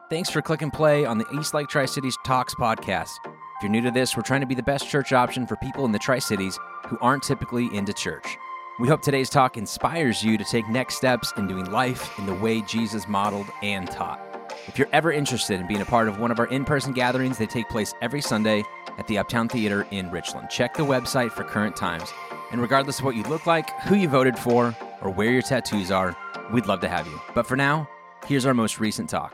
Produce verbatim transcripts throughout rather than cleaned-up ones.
Thanks for click and play on the East Lake Tri-Cities Talks podcast. If you're new to this, we're trying to be the best church option for people in the Tri-Cities who aren't typically into church. We hope today's talk inspires you to take next steps in doing life in the way Jesus modeled and taught. If you're ever interested in being a part of one of our in-person gatherings, they take place every Sunday at the Uptown Theater in Richland. Check the website for current times. And regardless of what you look like, who you voted for, or where your tattoos are, we'd love to have you. But for now, here's our most recent talk.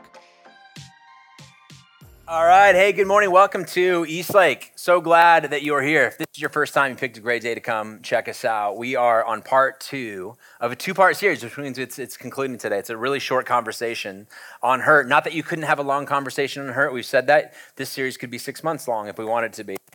All right. Hey, good morning. Welcome to East Lake. So glad that you are here. If this is your first time, you picked a great day to come check us out. We are on part two of a two-part series, which means it's, it's concluding today. It's a really short conversation on hurt. Not that you couldn't have a long conversation on hurt. We've said that. This series could be six months long if we wanted it to be.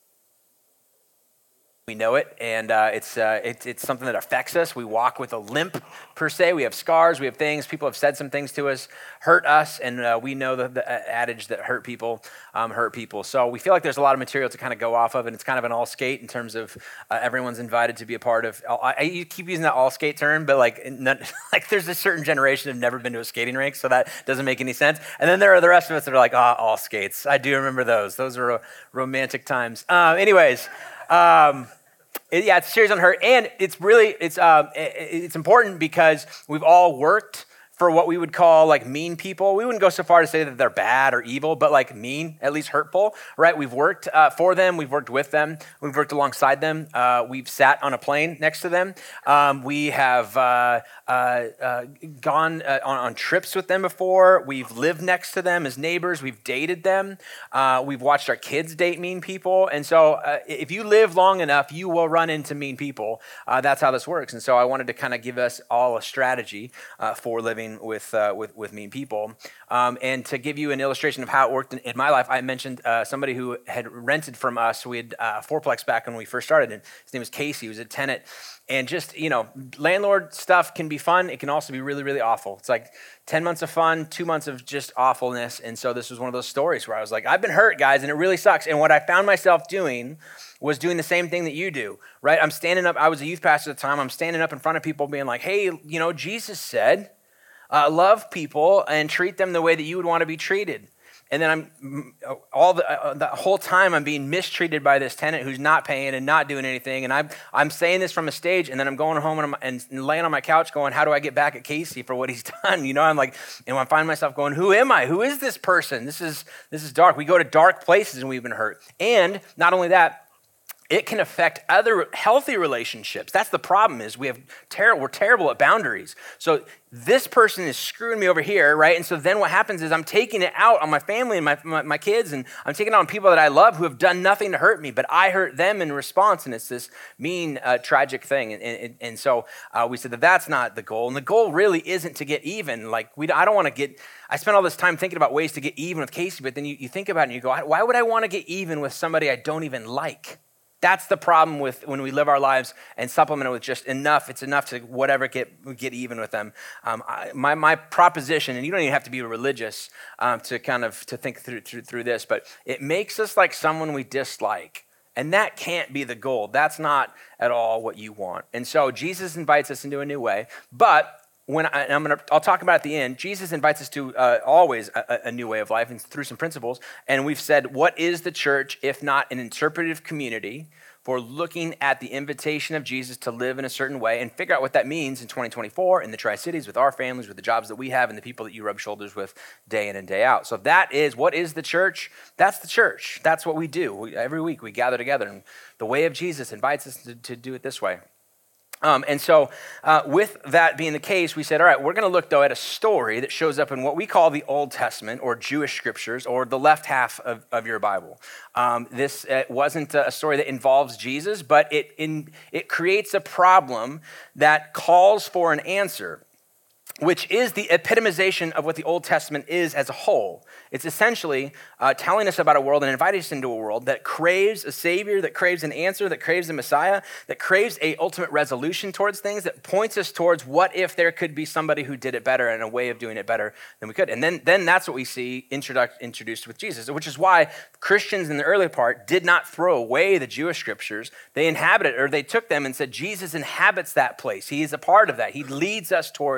We know it, and uh, it's, uh, it's it's something that affects us. We walk with a limp, per se. We have scars. We have things. People have said some things to us, hurt us, and uh, we know the, the adage that hurt people um, hurt people. So we feel like there's a lot of material to kind of go off of, and it's kind of an all skate in terms of uh, everyone's invited to be a part of. I, I keep using that all skate term, but like not, like there's a certain generation that have never been to a skating rink, so that doesn't make any sense. And then there are the rest of us that are like, ah, oh, all skates. I do remember those. Those are uh, romantic times. Um, anyways. Um, it, yeah, it's a series on hurt, and it's really, it's uh, it, it's important because we've all worked for what we would call like mean people. We wouldn't go so far to say that they're bad or evil, but like mean, at least hurtful, right? We've worked uh, for them. We've worked with them. We've worked alongside them. Uh, we've sat on a plane next to them. Um, we have uh, uh, uh, gone uh, on, on trips with them before. We've lived next to them as neighbors. We've dated them. Uh, we've watched our kids date mean people. And so uh, if you live long enough, you will run into mean people. Uh, that's how this works. And so I wanted to kind of give us all a strategy uh, for living with uh, with with mean people, um, and to give you an illustration of how it worked in, in my life, I mentioned uh, somebody who had rented from us. We had uh, fourplex back when we first started, and his name was Casey. He was a tenant, and just you know, landlord stuff can be fun. It can also be really really awful. It's like ten months of fun, two months of just awfulness, and so this was one of those stories where I was like, I've been hurt, guys, and it really sucks. And what I found myself doing was doing the same thing that you do, right? I'm standing up. I was a youth pastor at the time. I'm standing up in front of people, being like, hey, you know, Jesus said. Uh, love people and treat them the way that you would want to be treated. And then I'm all the, uh, the whole time I'm being mistreated by this tenant who's not paying and not doing anything. And I'm I'm saying this from a stage, and then I'm going home and, I'm, and laying on my couch going, how do I get back at Casey for what he's done? You know, I'm like, and I find myself going, who am I? Who is this person? This is this is dark. We go to dark places and we've been hurt. And not only that, it can affect other healthy relationships. That's the problem is we have ter- we're terrible at boundaries. So this person is screwing me over here, right? And so then what happens is I'm taking it out on my family and my, my, my kids, and I'm taking it on people that I love who have done nothing to hurt me, but I hurt them in response, and it's this mean, uh, tragic thing. And, and, and so uh, we said that that's not the goal, and the goal really isn't to get even. Like we, I don't want to get, I spent all this time thinking about ways to get even with Casey, but then you, you think about it and you go, why would I want to get even with somebody I don't even like? That's the problem with when we live our lives and supplement it with just enough. It's enough to whatever get get even with them. Um, I, my my proposition, and you don't even have to be religious um, to kind of to think through, through through this, but it makes us like someone we dislike, and that can't be the goal. That's not at all what you want. And so Jesus invites us into a new way, but. When I, I'm gonna, I'll talk about at the end, Jesus invites us to uh, always a, a new way of life and through some principles. And we've said, what is the church if not an interpretive community for looking at the invitation of Jesus to live in a certain way and figure out what that means in twenty twenty-four in the Tri-Cities with our families, with the jobs that we have and the people that you rub shoulders with day in and day out. So that is, what is the church? That's the church. That's what we do. We, every week we gather together, and the way of Jesus invites us to, to do it this way. Um, and so uh, with that being the case, we said, all right, we're going to look, though, at a story that shows up in what we call the Old Testament or Jewish scriptures or the left half of, of your Bible. Um, this uh, wasn't a story that involves Jesus, but it in, it creates a problem that calls for an answer, which is the epitomization of what the Old Testament is as a whole. It's essentially uh, telling us about a world and inviting us into a world that craves a savior, that craves an answer, that craves a Messiah, that craves a ultimate resolution towards things, that points us towards what if there could be somebody who did it better and a way of doing it better than we could. And then, then that's what we see introduc- introduced with Jesus, which is why Christians in the early part did not throw away the Jewish scriptures. They inhabited, or they took them and said, Jesus inhabits that place. He is a part of that. He leads us towards something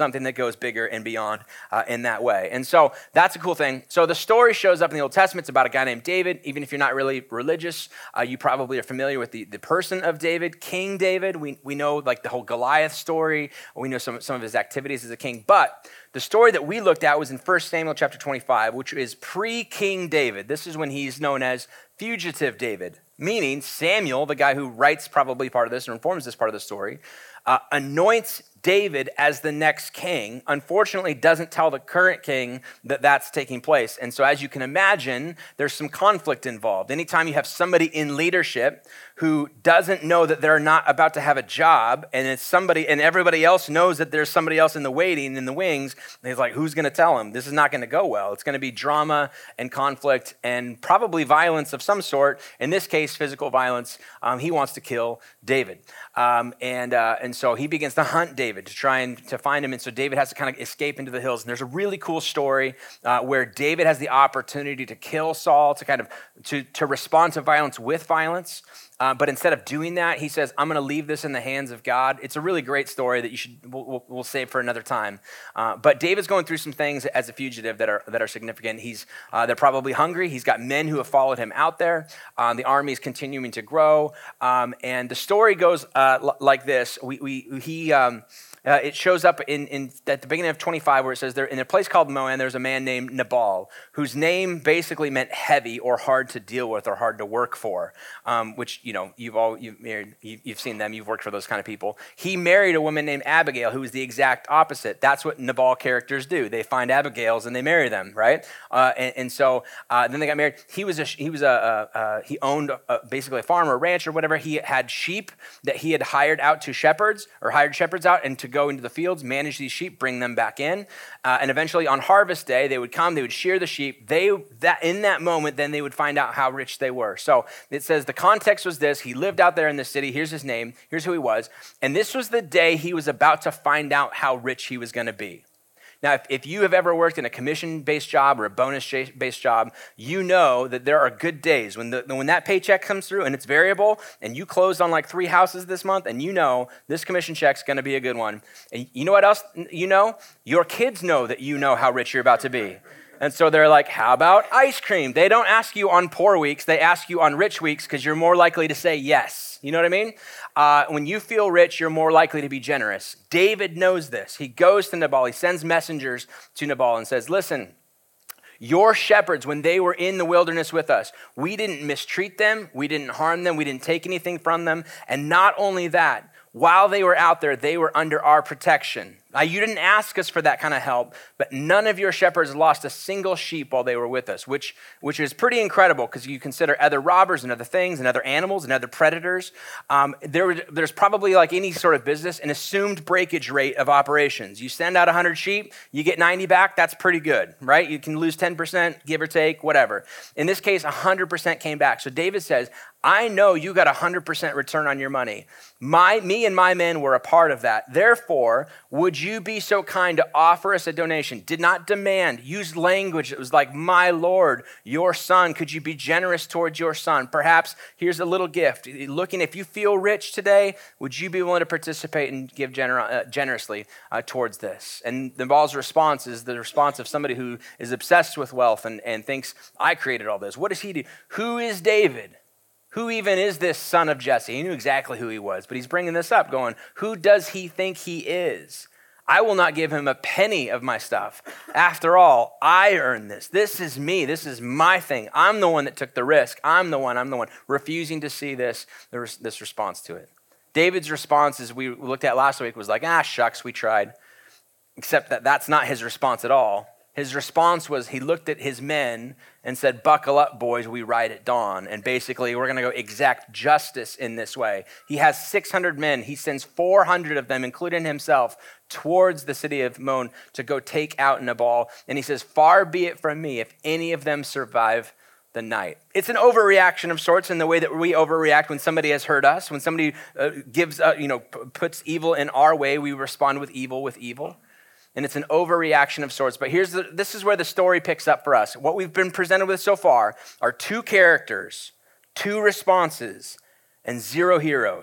something that goes bigger and beyond uh, in that way. And so that's a cool thing. So the story shows up in the Old Testament. It's about a guy named David. Even if you're not really religious, uh, you probably are familiar with the, the person of David, King David. We we know like the whole Goliath story. We know some, some of his activities as a king. But the story that we looked at was in First Samuel chapter twenty-five, which is pre-King David. This is when he's known as fugitive David, meaning Samuel, the guy who writes probably part of this or informs this part of the story, uh, anoints David as the next king, unfortunately doesn't tell the current king that that's taking place. And so as you can imagine, there's some conflict involved. Anytime you have somebody in leadership who doesn't know that they're not about to have a job, and it's somebody, and everybody else knows that there's somebody else in the waiting, in the wings, and he's like, who's gonna tell him? This is not gonna go well. It's gonna be drama and conflict and probably violence of some sort. In this case, physical violence. Um, he wants to kill David. Um, and, uh, and so he begins to hunt David. David to try and to find him. And so David has to kind of escape into the hills. And there's a really cool story uh, where David has the opportunity to kill Saul, to kind of to, to respond to violence with violence. Uh, but instead of doing that, he says, I'm going to leave this in the hands of God. It's a really great story that you should we'll, we'll, we'll save for another time. Uh, but David's going through some things as a fugitive that are that are significant. He's uh, they're probably hungry. He's got men who have followed him out there. Um, the army is continuing to grow, um, and the story goes uh, l- like this. We we he. Um, Uh, it shows up in, in at the beginning of twenty-five where it says there in a place called Moan, there's a man named Nabal, whose name basically meant heavy or hard to deal with or hard to work for, um, which, you know, you've all you've, married, you've seen them, you've worked for those kind of people. He married a woman named Abigail, who was the exact opposite. That's what Nabal characters do. They find Abigails and they marry them, right? Uh, and, and so uh, then they got married. He was a, he was a, a, a he owned a, basically a farm or a ranch or whatever. He had sheep that he had hired out to shepherds or hired shepherds out and to go into the fields, manage these sheep, bring them back in. Uh, and eventually on harvest day, they would come, they would shear the sheep. They that in that moment, then they would find out how rich they were. So it says the context was this. He lived out there in the city. Here's his name. Here's who he was. And this was the day he was about to find out how rich he was going to be. Now, if, if you have ever worked in a commission-based job or a bonus-based job, you know that there are good days when the, when that paycheck comes through and it's variable and you closed on like three houses this month and you know this commission check's gonna be a good one. And you know what else you know? Your kids know that you know how rich you're about to be. And so they're like, how about ice cream? They don't ask you on poor weeks, they ask you on rich weeks because you're more likely to say yes. You know what I mean? Uh, when you feel rich, you're more likely to be generous. David knows this. He goes to Nabal. He sends messengers to Nabal and says, listen, your shepherds, when they were in the wilderness with us, we didn't mistreat them. We didn't harm them. We didn't take anything from them. And not only that, while they were out there, they were under our protection. Now, you didn't ask us for that kind of help, but none of your shepherds lost a single sheep while they were with us, which, which is pretty incredible because you consider other robbers and other things and other animals and other predators. Um, there, there's probably like any sort of business, an assumed breakage rate of operations. You send out one hundred sheep, you get ninety back, that's pretty good, right? You can lose ten percent, give or take, whatever. In this case, one hundred percent came back. So David says, I know you got a one hundred percent return on your money. My, me and my men were a part of that. Therefore, would you be so kind to offer us a donation? Did not demand, used language that was like, my Lord, your son, could you be generous towards your son? Perhaps here's a little gift. Looking, if you feel rich today, would you be willing to participate and give gener- uh, generously uh, towards this? And Nabal's response is the response of somebody who is obsessed with wealth and, and thinks, I created all this. What does he do? Who is David? Who even is this son of Jesse? He knew exactly who he was, but he's bringing this up going, who does he think he is? I will not give him a penny of my stuff. After all, I earned this. This is me. This is my thing. I'm the one that took the risk. I'm the one. I'm the one refusing to see this, this response to it. David's response, as we looked at last week, was like, ah, shucks, we tried. Except that that's not his response at all. His response was he looked at his men and said, buckle up, boys, we ride at dawn. And basically, we're going to go exact justice in this way. He has six hundred men. He sends four hundred of them, including himself, towards the city of Moan to go take out Nabal. And he says, far be it from me if any of them survive the night. It's an overreaction of sorts in the way that we overreact when somebody has hurt us. When somebody uh, gives, uh, you know, p- puts evil in our way, we respond with evil with evil. And it's an overreaction of sorts. But here's the, this is where the story picks up for us. What we've been presented with so far are two characters, two responses, and zero heroes.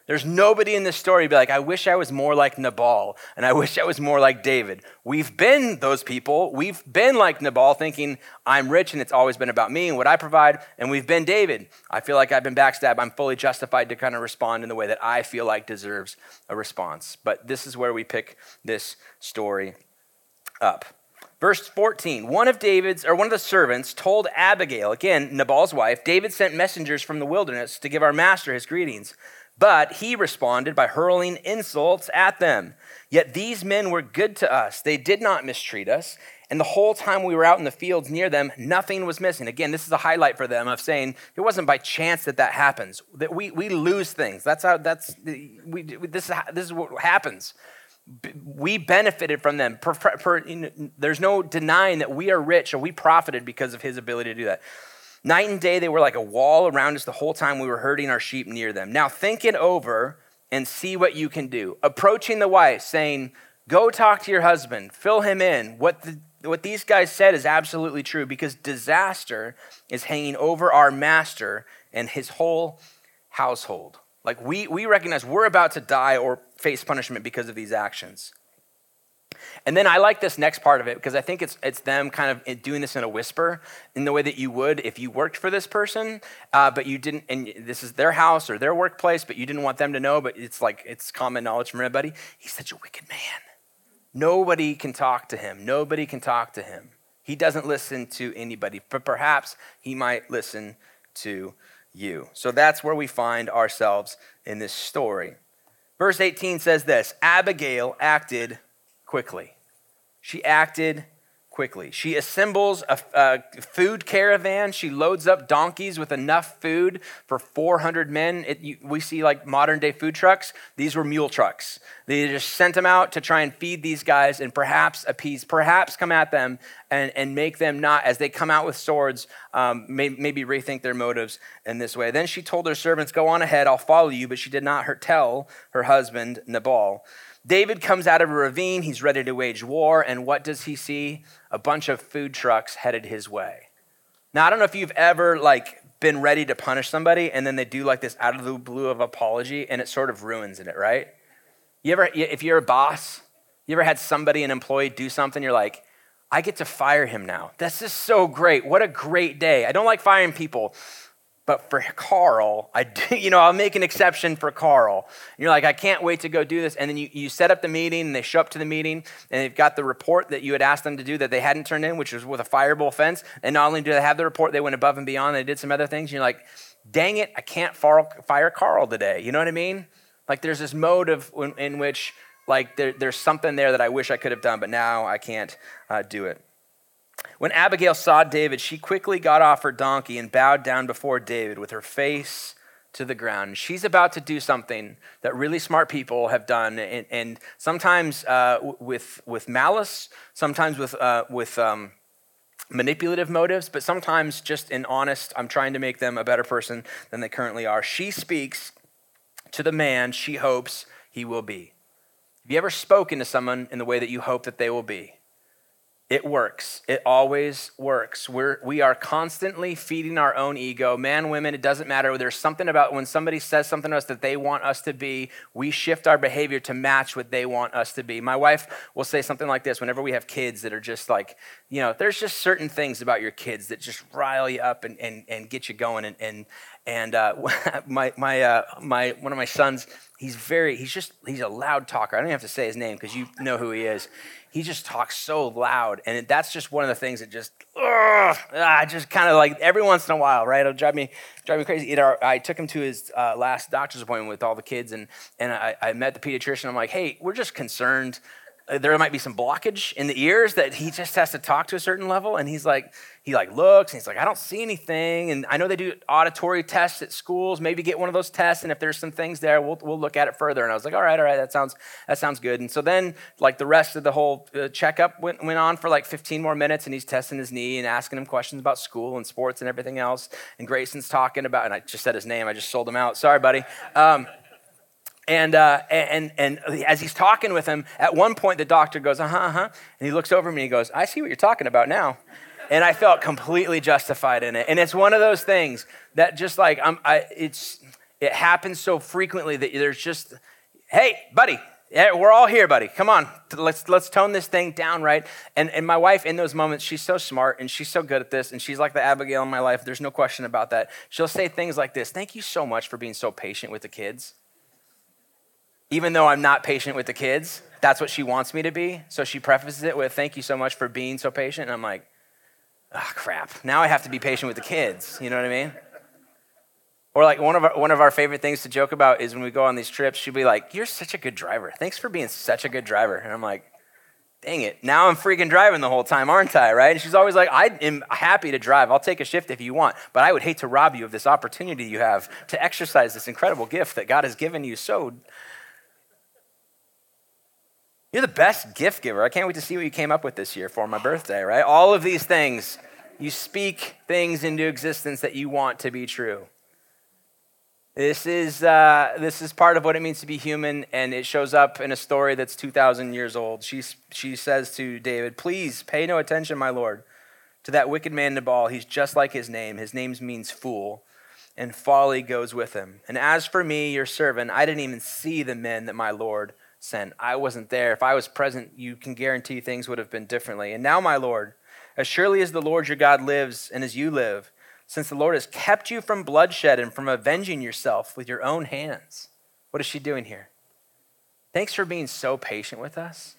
There's nobody in this story to be like, I wish I was more like Nabal, and I wish I was more like David. We've been those people. We've been like Nabal, thinking I'm rich and it's always been about me and what I provide, and we've been David. I feel like I've been backstabbed. I'm fully justified to kind of respond in the way that I feel like deserves a response. But this is where we pick this story up. Verse fourteen, one of David's, or one of the servants told Abigail, again, Nabal's wife, David sent messengers from the wilderness to give our master his greetings. But he responded by hurling insults at them. Yet these men were good to us. They did not mistreat us. And the whole time we were out in the fields near them, nothing was missing. Again, this is a highlight for them of saying it wasn't by chance that that happens. That we we lose things. That's how. That's we. This is this is what happens. We benefited from them. Per, per, there's no denying that we are rich or we profited because of his ability to do that. Night and day, they were like a wall around us the whole time we were herding our sheep near them. Now think it over and see what you can do. Approaching the wife, saying, go talk to your husband, fill him in. What, the, what these guys said is absolutely true, because disaster is hanging over our master and his whole household. Like we, we recognize we're about to die or face punishment because of these actions. And then I like this next part of it because I think it's it's them kind of doing this in a whisper in the way that you would if you worked for this person, uh, but you didn't, and this is their house or their workplace, but you didn't want them to know, but it's like, it's common knowledge from everybody. He's such a wicked man. Nobody can talk to him. Nobody can talk to him. He doesn't listen to anybody, but perhaps he might listen to you. So that's where we find ourselves in this story. Verse eighteen says this, Abigail acted quickly. She acted quickly. She assembles a, a food caravan. She loads up donkeys with enough food for four hundred men. It, you, we see like modern day food trucks. These were mule trucks. They just sent them out to try and feed these guys and perhaps appease, perhaps come at them and, and make them not, as they come out with swords, um, may, maybe rethink their motives in this way. Then she told her servants, go on ahead, I'll follow you. But she did not her, tell her husband, Nabal. David comes out of a ravine. He's ready to wage war. And what does he see? A bunch of food trucks headed his way. Now, I don't know if you've ever like been ready to punish somebody and then they do like this out of the blue of apology and it sort of ruins it, right? You ever, if you're a boss, you ever had somebody, an employee do something, you're like, I get to fire him now. This is so great. What a great day. I don't like firing people. But for Carl, I do, you know, I'll make an exception for Carl. And you're like, I can't wait to go do this. And then you, you set up the meeting and they show up to the meeting and they've got the report that you had asked them to do that they hadn't turned in, which was with a fireable offense. And not only do they have the report, they went above and beyond. They did some other things. And you're like, dang it, I can't fire Carl today. You know what I mean? Like there's this mode of in, in which like there, there's something there that I wish I could have done, but now I can't uh, do it. When Abigail saw David, she quickly got off her donkey and bowed down before David with her face to the ground. She's about to do something that really smart people have done, and, and sometimes uh, with with malice, sometimes with uh, with um, manipulative motives, but sometimes just in honest, I'm trying to make them a better person than they currently are. She speaks to the man she hopes he will be. Have you ever spoken to someone in the way that you hope that they will be? It works. It always works. We're, we are constantly feeding our own ego. Man, women, it doesn't matter. There's something about when somebody says something to us that they want us to be, we shift our behavior to match what they want us to be. My wife will say something like this whenever we have kids that are just like, you know, there's just certain things about your kids that just rile you up and, and, and get you going. And, and, and uh, my, my, uh, my, one of my sons, he's very, he's just, he's a loud talker. I don't even have to say his name because you know who he is. He just talks so loud. And that's just one of the things that just, ugh, ah, just kind of like every once in a while, right? It'll drive me, drive me crazy. It, I took him to his uh, last doctor's appointment with all the kids. And, and I, I met the pediatrician. I'm like, hey, we're just concerned. There might be some blockage in the ears that he just has to talk to a certain level. And he's like, he like looks and he's like, I don't see anything. And I know they do auditory tests at schools. Maybe get one of those tests. And if there's some things there, we'll we'll look at it further. And I was like, all right, all right, that sounds that sounds good. And so then like the rest of the whole uh, checkup went, went on for like fifteen more minutes. And he's testing his knee and asking him questions about school and sports and everything else. And Grayson's talking about, and I just said his name. I just sold him out. Sorry, buddy. Um, And, uh, and and as he's talking with him, at one point the doctor goes, uh-huh, uh-huh. And he looks over at me and he goes, I see what you're talking about now. And I felt completely justified in it. And it's one of those things that just like, I'm, I, it's it happens so frequently that there's just, hey, buddy, yeah, we're all here, buddy. Come on, let's let's tone this thing down, right? And and my wife in those moments, she's so smart and she's so good at this, and she's like the Abigail in my life. There's no question about that. She'll say things like this: "Thank you so much for being so patient with the kids." Even though I'm not patient with the kids, that's what she wants me to be. So she prefaces it with, "Thank you so much for being so patient." And I'm like, oh, crap. Now I have to be patient with the kids. You know what I mean? Or like one of our, one of our favorite things to joke about is when we go on these trips, she'll be like, "You're such a good driver. Thanks for being such a good driver." And I'm like, dang it. Now I'm freaking driving the whole time, aren't I, right? And she's always like, "I am happy to drive. I'll take a shift if you want, but I would hate to rob you of this opportunity you have to exercise this incredible gift that God has given you. So you're the best gift giver. I can't wait to see what you came up with this year for my birthday," right? All of these things, you speak things into existence that you want to be true. This is uh, this is part of what it means to be human, and it shows up in a story that's two thousand years old. She, she says to David, "Please pay no attention, my lord, to that wicked man Nabal. He's just like his name. His name means fool, and folly goes with him. And as for me, your servant, I didn't even see the men that my lord sent. I wasn't there. If I was present, you can guarantee things would have been differently. And now, my lord, as surely as the Lord your God lives and as you live, since the Lord has kept you from bloodshed and from avenging yourself with your own hands." What is she doing here? Thanks for being so patient with us.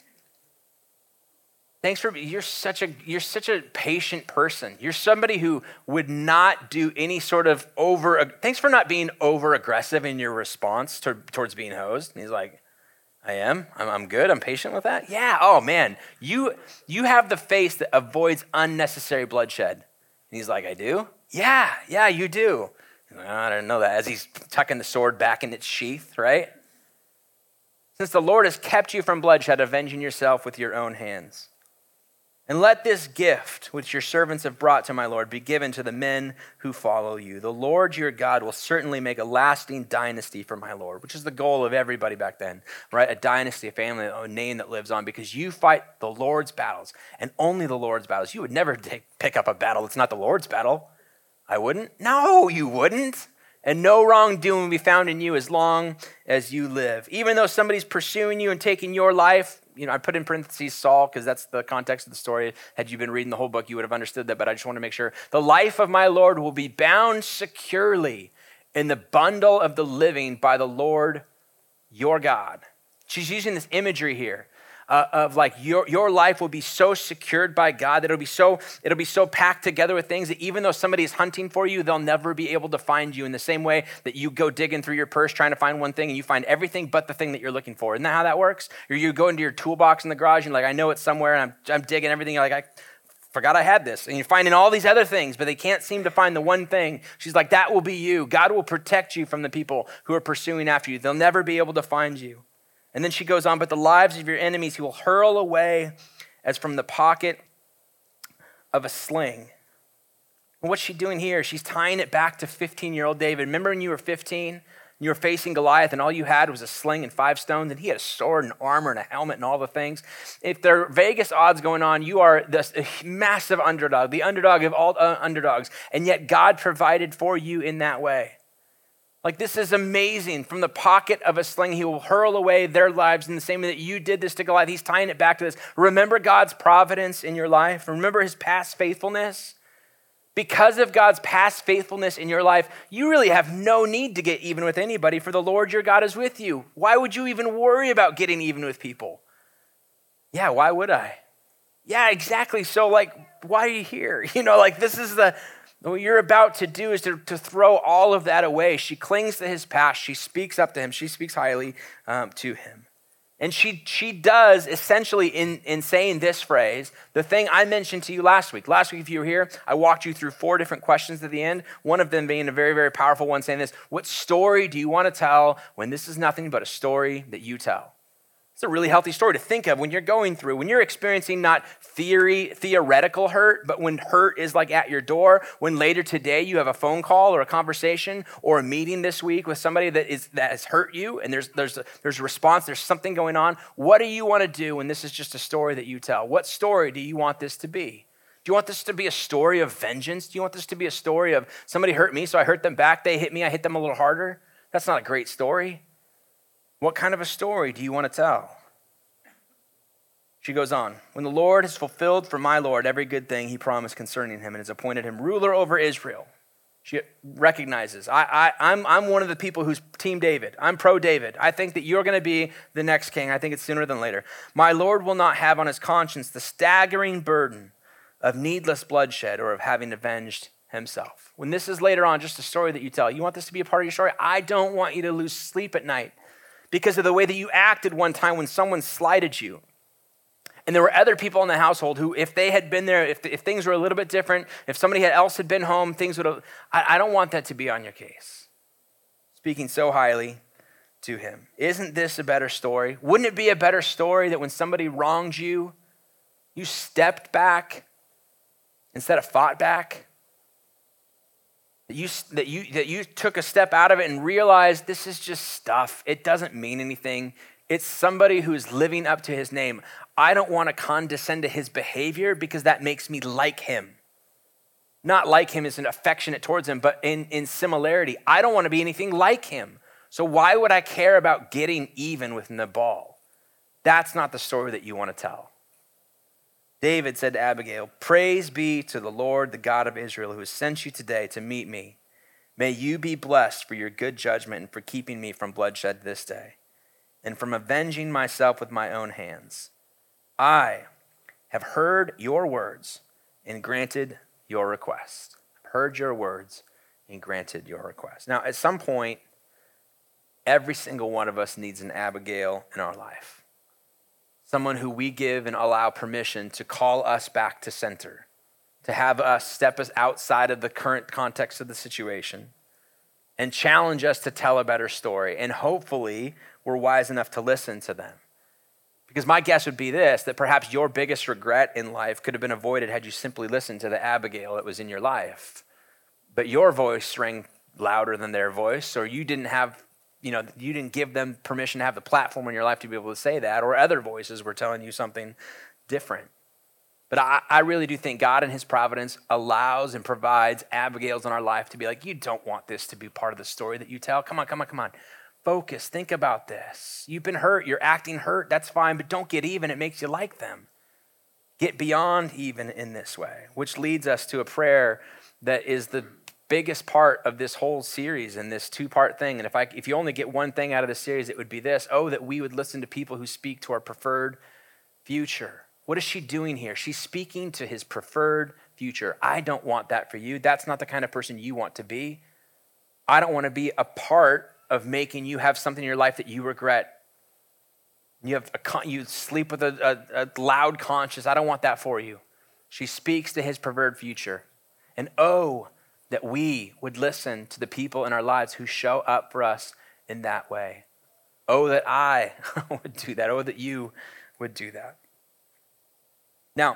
Thanks for, you're such a, you're such a patient person. You're somebody who would not do any sort of over, thanks for not being over aggressive in your response to, towards being hosed. And he's like, I am, I'm, I'm good, I'm patient with that. Yeah, oh man, you, you have the face that avoids unnecessary bloodshed. And he's like, I do? Yeah, yeah, you do. I don't know that. As he's tucking the sword back in its sheath, right? Since the Lord has kept you from bloodshed, avenging yourself with your own hands. And let this gift, which your servants have brought to my Lord, be given to the men who follow you. The Lord your God will certainly make a lasting dynasty for my Lord, which is the goal of everybody back then, right? A dynasty, a family, a name that lives on, because you fight the Lord's battles and only the Lord's battles. You would never take, pick up a battle that's not the Lord's battle. I wouldn't. No, you wouldn't. And no wrongdoing will be found in you as long as you live. Even though somebody's pursuing you and taking your life, you know, I put in parentheses Saul because that's the context of the story. Had you been reading the whole book, you would have understood that, but I just want to make sure. The life of my Lord will be bound securely in the bundle of the living by the Lord your God. She's using this imagery here. Uh, of like your your life will be so secured by God that it'll be so it'll be so packed together with things that even though somebody is hunting for you, they'll never be able to find you. In the same way that you go digging through your purse trying to find one thing and you find everything but the thing that you're looking for. Isn't that how that works? Or you go into your toolbox in the garage and like, I know it's somewhere, and I'm I'm digging everything. You're like, I forgot I had this, and you're finding all these other things, but they can't seem to find the one thing. She's like, that will be you. God will protect you from the people who are pursuing after you. They'll never be able to find you. And then she goes on, but the lives of your enemies he will hurl away as from the pocket of a sling. And what's she doing here? She's tying it back to fifteen-year-old David. Remember when you were fifteen and you were facing Goliath and all you had was a sling and five stones, and he had a sword and armor and a helmet and all the things? If there are Vegas odds going on, you are this massive underdog, the underdog of all uh, underdogs, and yet God provided for you in that way. Like, this is amazing. From the pocket of a sling, he will hurl away their lives in the same way that you did this to Goliath. He's tying it back to this. Remember God's providence in your life. Remember his past faithfulness. Because of God's past faithfulness in your life, you really have no need to get even with anybody, for the Lord your God is with you. Why would you even worry about getting even with people? Yeah, why would I? Yeah, exactly. So, like, why are you here? You know, like, this is the... What you're about to do is to, to throw all of that away. She clings to his past. She speaks up to him. She speaks highly um, to him. And she she does essentially in, in saying this phrase, the thing I mentioned to you last week. Last week, if you were here, I walked you through four different questions at the end. One of them being a very, very powerful one saying this: what story do you want to tell when this is nothing but a story that you tell? It's a really healthy story to think of when you're going through, when you're experiencing not theory, theoretical hurt, but when hurt is like at your door, when later today you have a phone call or a conversation or a meeting this week with somebody that is that has hurt you, and there's there's a, there's a response, there's something going on. What do you want to do when this is just a story that you tell? What story do you want this to be? Do you want this to be a story of vengeance? Do you want this to be a story of somebody hurt me, so I hurt them back, they hit me, I hit them a little harder? That's not a great story. What kind of a story do you want to tell? She goes on, when the Lord has fulfilled for my Lord every good thing he promised concerning him and has appointed him ruler over Israel. She recognizes, I, I, I'm, I'm one of the people who's Team David. I'm pro-David. I think that you're going to be the next king. I think it's sooner than later. My Lord will not have on his conscience the staggering burden of needless bloodshed or of having avenged himself. When this is later on just a story that you tell, you want this to be a part of your story? I don't want you to lose sleep at night because of the way that you acted one time when someone slighted you. And there were other people in the household who, if they had been there, if, if things were a little bit different, if somebody else had been home, things would have, I, I don't want that to be on your case. Speaking so highly to him. Isn't this a better story? Wouldn't it be a better story that when somebody wronged you, you stepped back instead of fought back? That you, that you, that you took a step out of it and realized this is just stuff. It doesn't mean anything. It's somebody who's living up to his name. I don't want to condescend to his behavior because that makes me like him. Not like him as an affectionate towards him, but in, in similarity. I don't want to be anything like him. So why would I care about getting even with Nabal? That's not the story that you want to tell. David said to Abigail, praise be to the Lord, the God of Israel, who has sent you today to meet me. May you be blessed for your good judgment and for keeping me from bloodshed this day, and from avenging myself with my own hands. I have heard your words and granted your request. I've heard your words and granted your request. Now, at some point, every single one of us needs an Abigail in our life. Someone who we give and allow permission to call us back to center, to have us step us outside of the current context of the situation and challenge us to tell a better story. And hopefully, we're wise enough to listen to them. Because my guess would be this, that perhaps your biggest regret in life could have been avoided had you simply listened to the Abigail that was in your life. But your voice rang louder than their voice, or you didn't have, you know, you didn't give them permission to have the platform in your life to be able to say that, or other voices were telling you something different. But I, I really do think God in his providence allows and provides Abigails in our life to be like, you don't want this to be part of the story that you tell. Come on, come on, come on. Focus, think about this. You've been hurt, you're acting hurt, that's fine, but don't get even, it makes you like them. Get beyond even in this way, which leads us to a prayer that is the biggest part of this whole series and this two-part thing. And if I, if you only get one thing out of this series, it would be this: oh, that we would listen to people who speak to our preferred future. What is she doing here? She's speaking to his preferred future. I don't want that for you. That's not the kind of person you want to be. I don't want to be a part of making you have something in your life that you regret. You have a, you sleep with a, a, a loud conscience. I don't want that for you. She speaks to his preferred future. And oh, that we would listen to the people in our lives who show up for us in that way. Oh, that I would do that. Oh, that you would do that. Now,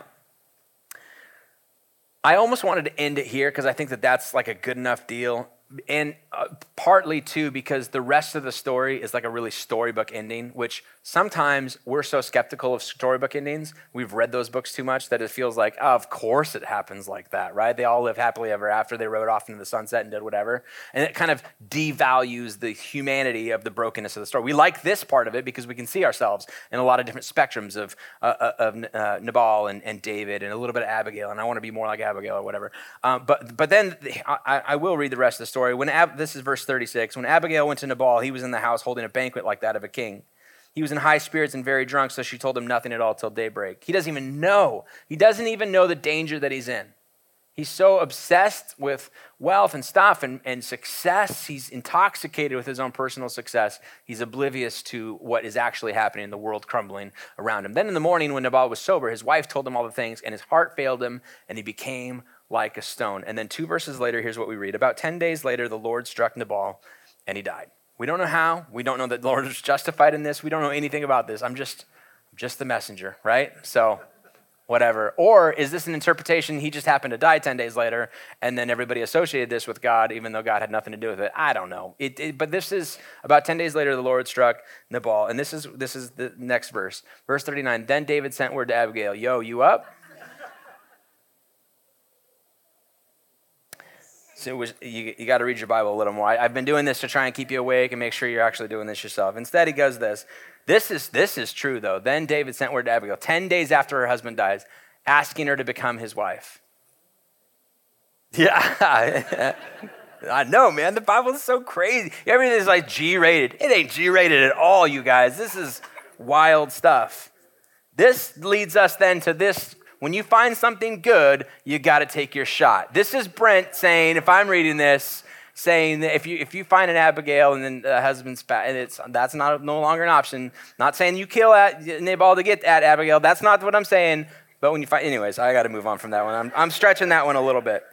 I almost wanted to end it here because I think that that's like a good enough deal. And uh, partly too, because the rest of the story is like a really storybook ending, which sometimes we're so skeptical of storybook endings. We've read those books too much that it feels like, oh, of course it happens like that, right? They all live happily ever after. They rode off into the sunset and did whatever. And it kind of devalues the humanity of the brokenness of the story. We like this part of it because we can see ourselves in a lot of different spectrums of, uh, of uh, Nabal and, and David and a little bit of Abigail. And I want to be more like Abigail or whatever. Um, but, but then I, I will read the rest of the story. When Ab- this is verse thirty-six. When Abigail went to Nabal, he was in the house holding a banquet like that of a king. He was in high spirits and very drunk, so she told him nothing at all till daybreak. He doesn't even know. He doesn't even know the danger that he's in. He's so obsessed with wealth and stuff and, and success. He's intoxicated with his own personal success. He's oblivious to what is actually happening in the world crumbling around him. Then in the morning when Nabal was sober, his wife told him all the things, and his heart failed him, and he became like a stone. And then two verses later, here's what we read. About ten days later, the Lord struck Nabal, and he died. We don't know how. We don't know that the Lord was justified in this. We don't know anything about this. I'm just, I'm just the messenger, right? So whatever. Or is this an interpretation? He just happened to die ten days later, and then everybody associated this with God, even though God had nothing to do with it. I don't know. It, it, but this is about ten days later, the Lord struck Nabal. And this is this is the next verse. Verse thirty-nine, then David sent word to Abigail, yo, you up? So it was, you, you got to read your Bible a little more. I, I've been doing this to try and keep you awake and make sure you're actually doing this yourself. Instead, he goes this. This is, this is true, though. Then David sent word to Abigail, ten days after her husband dies, asking her to become his wife. Yeah. I know, man. The Bible is so crazy. Everything's like G-rated. It ain't G-rated at all, you guys. This is wild stuff. This leads us then to this. When you find something good, you got to take your shot. This is Brent saying, if I'm reading this, saying that if you if you find an Abigail and then the husband's fat, and it's that's not no longer an option. Not saying you kill at Nabal to get at Abigail. That's not what I'm saying. But when you find, anyways, I got to move on from that one. I'm I'm stretching that one a little bit.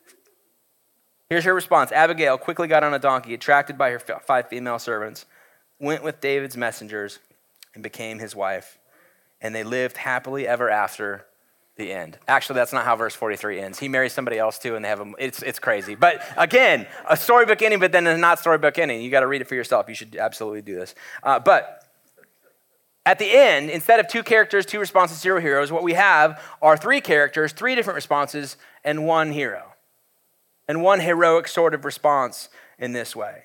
Here's her response. Abigail quickly got on a donkey, attracted by her five female servants, went with David's messengers, and became his wife. And they lived happily ever after the end. Actually, that's not how verse forty-three ends. He marries somebody else too, and they have a, it's it's crazy. But again, a storybook ending, but then a not storybook ending. You got to read it for yourself. You should absolutely do this. Uh, but at the end, instead of two characters, two responses, zero heroes, what we have are three characters, three different responses, and one hero. And one heroic sort of response in this way.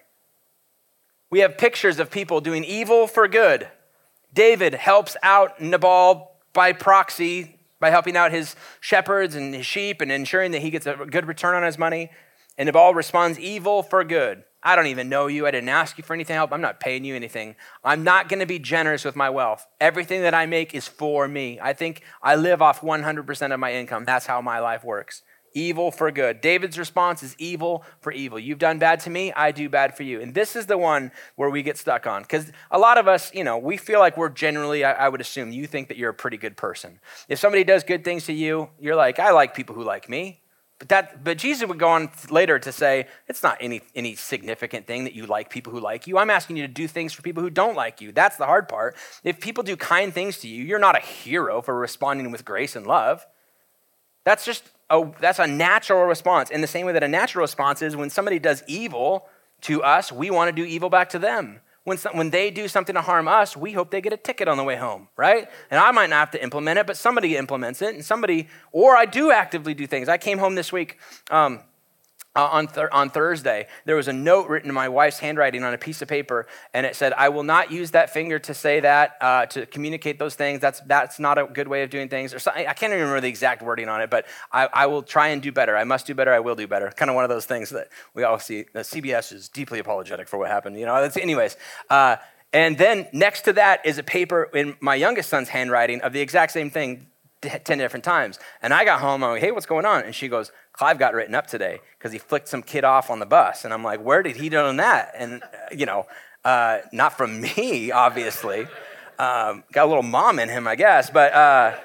We have pictures of people doing evil for good. David helps out Nabal by proxy, by helping out his shepherds and his sheep and ensuring that he gets a good return on his money. And Nabal responds evil for good. I don't even know you. I didn't ask you for anything help. I'm not paying you anything. I'm not going to be generous with my wealth. Everything that I make is for me. I think I live off one hundred percent of my income. That's how my life works. Evil for good. David's response is evil for evil. You've done bad to me, I do bad for you. And this is the one where we get stuck on. Because a lot of us, you know, we feel like we're generally, I, I would assume, you think that you're a pretty good person. If somebody does good things to you, you're like, I like people who like me. But that, but Jesus would go on later to say, it's not any, any significant thing that you like people who like you. I'm asking you to do things for people who don't like you. That's the hard part. If people do kind things to you, you're not a hero for responding with grace and love. That's just a, that's a natural response. In the same way that a natural response is when somebody does evil to us, we want to do evil back to them. When, some, when they do something to harm us, we hope they get a ticket on the way home, right? And I might not have to implement it, but somebody implements it, and somebody, or I do actively do things. I came home this week um, uh, on th- on Thursday. There was a note written in my wife's handwriting on a piece of paper, and it said, I will not use that finger to say that, uh, to communicate those things. That's that's not a good way of doing things. Or something. I can't even remember the exact wording on it, but I, I will try and do better. I must do better. I will do better. Kind of one of those things that we all see. The C B S is deeply apologetic for what happened. You know. That's, anyways, uh, and then next to that is a paper in my youngest son's handwriting of the exact same thing, ten different times. And I got home, I'm like, hey, what's going on? And she goes, Clive got written up today because he flicked some kid off on the bus. And I'm like, where did he do that? And, uh, you know, uh, not from me, obviously. Um, got a little mom in him, I guess. But uh,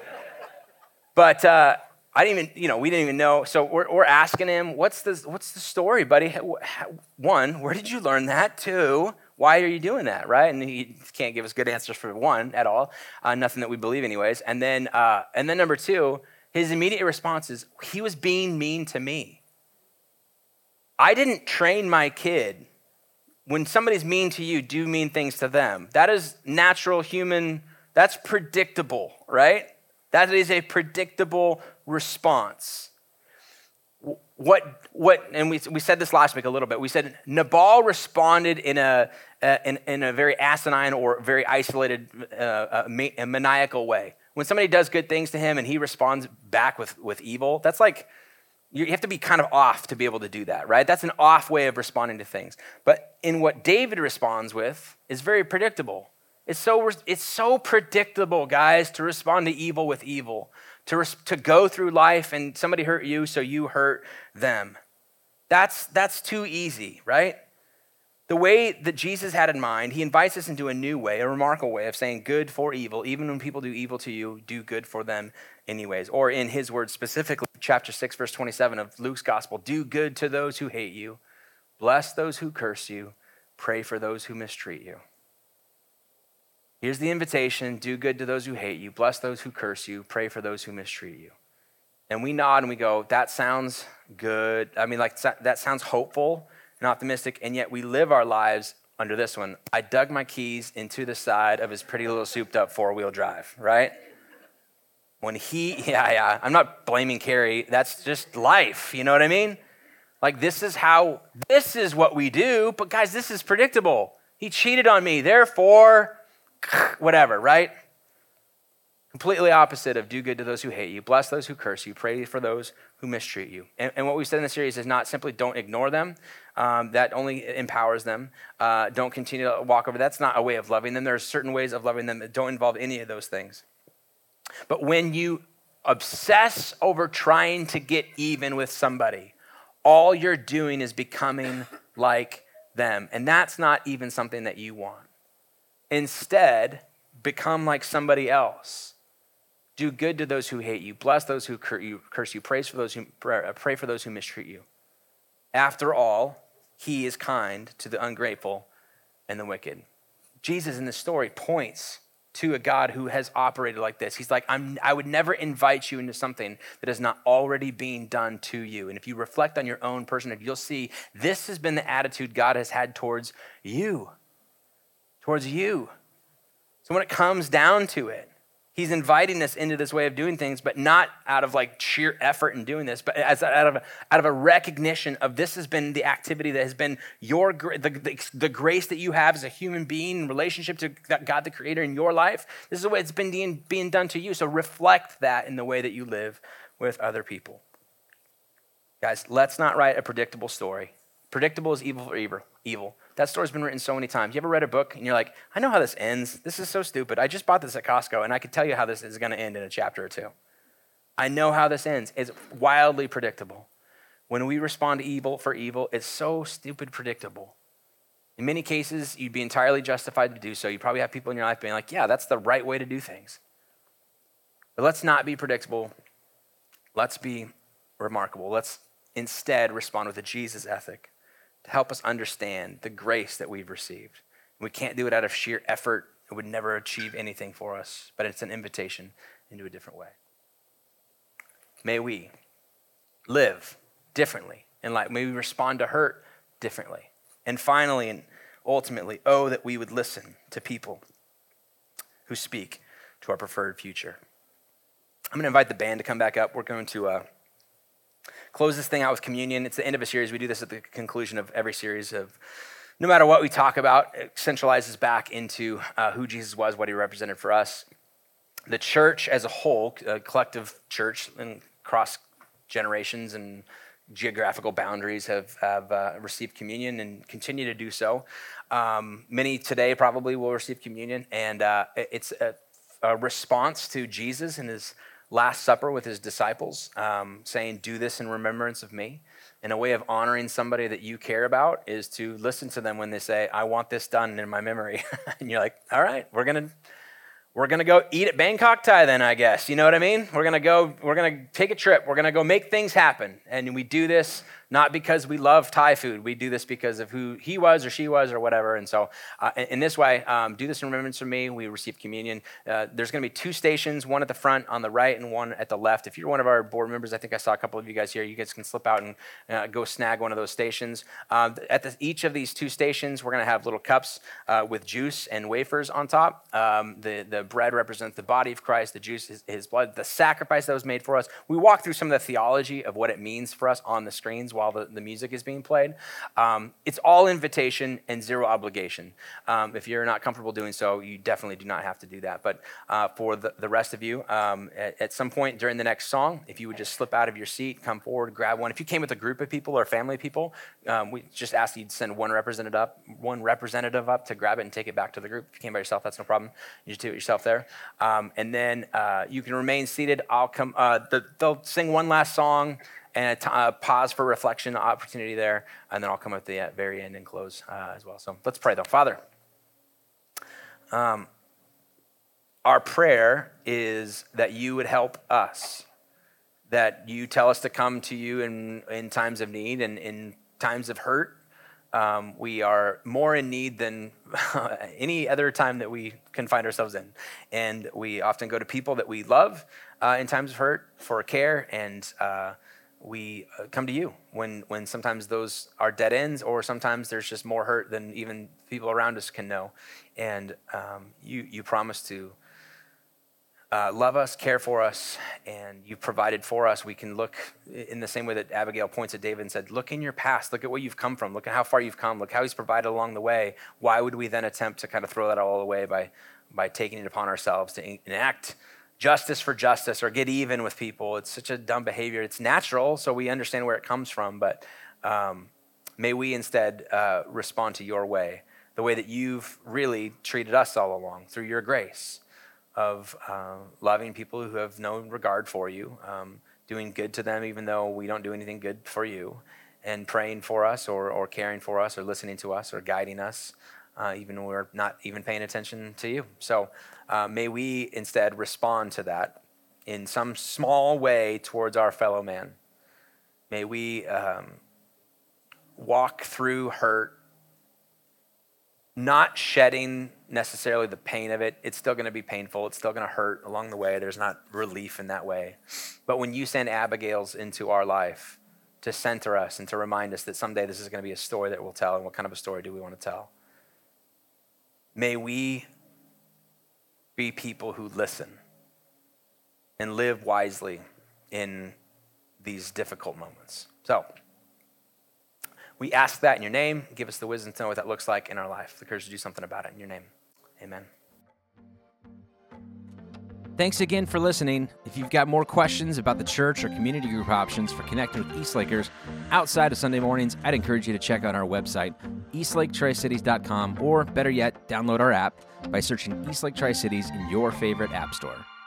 but uh, I didn't even, you know, we didn't even know. So we're, we're asking him, what's the, what's the story, buddy? One, where did you learn that? Two, why are you doing that, right? And he can't give us good answers for one at all, uh, nothing that we believe anyways. And then, uh, and then number two, his immediate response is, he was being mean to me. I didn't train my kid. When somebody's mean to you, do mean things to them. That is natural human, that's predictable, right? That is a predictable response. What, what, and we, we said this last week a little bit. We said Nabal responded in a, uh, in, in a very asinine or very isolated, uh, a maniacal way. When somebody does good things to him and he responds back with, with evil, that's like, you have to be kind of off to be able to do that, right? That's an off way of responding to things. But in what David responds with is very predictable. It's so, it's so predictable, guys, to respond to evil with evil. To, res- to go through life and somebody hurt you, so you hurt them. That's, that's too easy, right? The way that Jesus had in mind, he invites us into a new way, a remarkable way of saying good for evil. Even when people do evil to you, do good for them anyways. Or in his words specifically, chapter six, verse twenty-seven of Luke's gospel, do good to those who hate you, bless those who curse you, pray for those who mistreat you. Here's the invitation, do good to those who hate you, bless those who curse you, pray for those who mistreat you. And we nod and we go, that sounds good. I mean, like that sounds hopeful and optimistic, and yet we live our lives under this one. I dug my keys into the side of his pretty little souped up four-wheel drive, right? When he, yeah, yeah, I'm not blaming Carrie. That's just life, you know what I mean? Like this is how, this is what we do, but guys, this is predictable. He cheated on me, therefore, whatever, right? Completely opposite of do good to those who hate you, bless those who curse you, pray for those who mistreat you. And, and what we said in the series is not simply don't ignore them. Um, that only empowers them. Uh, don't continue to walk over. That's not a way of loving them. There are certain ways of loving them that don't involve any of those things. But when you obsess over trying to get even with somebody, all you're doing is becoming like them. And that's not even something that you want. Instead, become like somebody else. Do good to those who hate you. Bless those who curse you. Praise for those who pray for those who mistreat you. After all, he is kind to the ungrateful and the wicked. Jesus in this story points to a God who has operated like this. He's like, I'm, I would never invite you into something that is not already being done to you. And if you reflect on your own personhood, you'll see this has been the attitude God has had towards you. Towards you. So when it comes down to it, he's inviting us into this way of doing things, but not out of like sheer effort in doing this, but as out of a, out of a recognition of this has been the activity that has been your the, the, the grace that you have as a human being in relationship to God the Creator in your life. This is the way it's been being, being done to you. So reflect that in the way that you live with other people. Guys, let's not write a predictable story. Predictable is evil for evil. Evil. That story's been written so many times. You ever read a book and you're like, I know how this ends. This is so stupid. I just bought this at Costco and I could tell you how this is going to end in a chapter or two. I know how this ends. It's wildly predictable. When we respond to evil for evil, it's so stupid predictable. In many cases, you'd be entirely justified to do so. You probably have people in your life being like, yeah, that's the right way to do things. But let's not be predictable. Let's be remarkable. Let's instead respond with a Jesus ethic to help us understand the grace that we've received. We can't do it out of sheer effort. It would never achieve anything for us, but it's an invitation into a different way. May we live differently in life. May we respond to hurt differently. And finally, and ultimately, oh, that we would listen to people who speak to our preferred future. I'm going to invite the band to come back up. We're going to uh, close this thing out with communion. It's the end of a series. We do this at the conclusion of every series of no matter what we talk about, it centralizes back into uh, who Jesus was, what he represented for us. The church as a whole, a collective church and across generations and geographical boundaries have, have uh, received communion and continue to do so. Um, many today probably will receive communion, and uh, it's a, a response to Jesus and his Last Supper with his disciples, um, saying, do this in remembrance of me. And a way of honoring somebody that you care about is to listen to them when they say, I want this done in my memory. And you're like, all right, we're going to we're gonna go eat at Bangkok Thai then, I guess. You know what I mean? We're going to go, we're going to take a trip. We're going to go make things happen. And we do this not because we love Thai food. We do this because of who he was or she was or whatever. And so uh, in this way, um, do this in remembrance of me. We receive communion. Uh, there's going to be two stations, one at the front on the right and one at the left. If you're one of our board members, I think I saw a couple of you guys here. You guys can slip out and uh, go snag one of those stations. Uh, at the, each of these two stations, we're going to have little cups uh, with juice and wafers on top. Um, the, the bread represents the body of Christ. The juice is his blood, the sacrifice that was made for us. We walk through some of the theology of what it means for us on the screens while the, the music is being played. Um, it's all invitation and zero obligation. Um, if you're not comfortable doing so, you definitely do not have to do that. But uh, for the, the rest of you, um, at, at some point during the next song, if you would just slip out of your seat, come forward, grab one. If you came with a group of people or family of people, um, we just ask you to send one representative up, one representative up to grab it and take it back to the group. If you came by yourself, that's no problem. You just do it yourself there. Um, and then uh, you can remain seated. I'll come, uh, the, they'll sing one last song, and a t- uh, pause for reflection opportunity there, and then I'll come at the uh, very end and close uh, as well. So let's pray though. Father, um, our prayer is that you would help us, that you tell us to come to you in, in times of need and in times of hurt. Um, we are more in need than any other time that we can find ourselves in. And we often go to people that we love uh, in times of hurt for care, and uh, we come to you when when sometimes those are dead ends, or sometimes there's just more hurt than even people around us can know. And um, you you promise to uh, love us, care for us, and you've provided for us. We can look in the same way that Abigail points at David and said, look in your past, look at where you've come from, look at how far you've come, look how he's provided along the way. Why would we then attempt to kind of throw that all away by, by taking it upon ourselves to enact justice for justice or get even with people? It's such a dumb behavior. It's natural, so we understand where it comes from, but um, may we instead uh, respond to your way, the way that you've really treated us all along through your grace of uh, loving people who have no regard for you, um, doing good to them even though we don't do anything good for you, and praying for us or, or caring for us or listening to us or guiding us, uh, even when we're not even paying attention to you. So uh, may we instead respond to that in some small way towards our fellow man. May we um, walk through hurt, not shedding necessarily the pain of it. It's still going to be painful. It's still going to hurt along the way. There's not relief in that way. But when you send Abigails into our life to center us and to remind us that someday this is going to be a story that we'll tell, and what kind of a story do we want to tell? May we be people who listen and live wisely in these difficult moments. So, we ask that in your name. Give us the wisdom to know what that looks like in our life, the courage to do something about it in your name. Amen. Thanks again for listening. If you've got more questions about the church or community group options for connecting with Eastlakers outside of Sunday mornings, I'd encourage you to check out our website, eastlake tri cities dot com, or better yet, download our app by searching Eastlake Tri-Cities in your favorite app store.